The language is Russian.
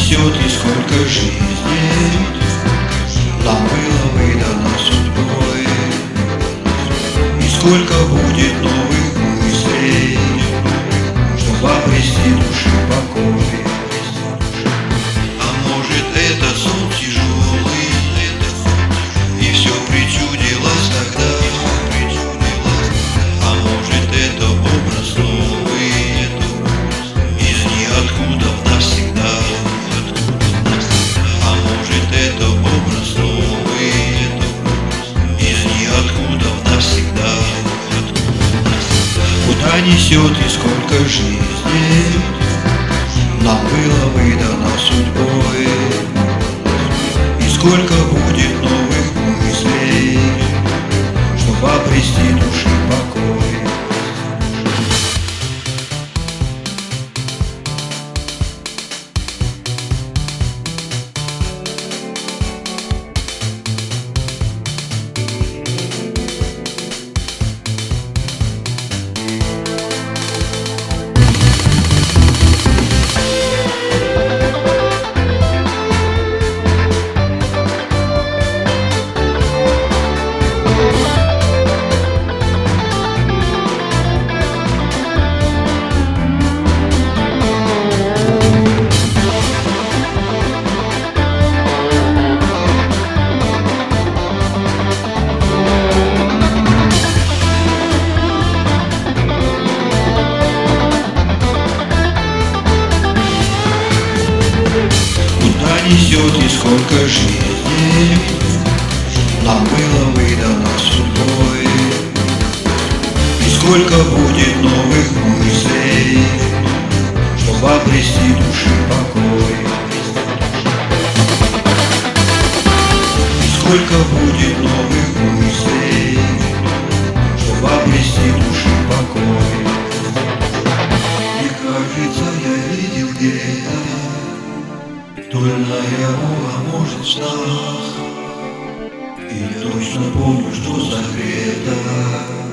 несет и сколько жизней нам было выдано судьбой, и сколько будет новых мыслей, чтобы обрести души покой. А может, это сон тяжелый, и все причудилось тогда. А может, это образ новый, из ниоткуда навсегда. А может, это образ новый, из ниоткуда навсегда. Куда несет и сколько жизней нам было выдано судьбой, и сколько будет новых мыслей, чтобы обрести души покой. Несет и сколько жизней нам было выдано судьбой, и сколько будет новых мыслей, чтобы обрести души покой. И сколько будет новых мыслей, чтобы обрести души покой. Мне кажется, я видел где-то, то ли наяву, а может в снах, и я точно помню, что согрето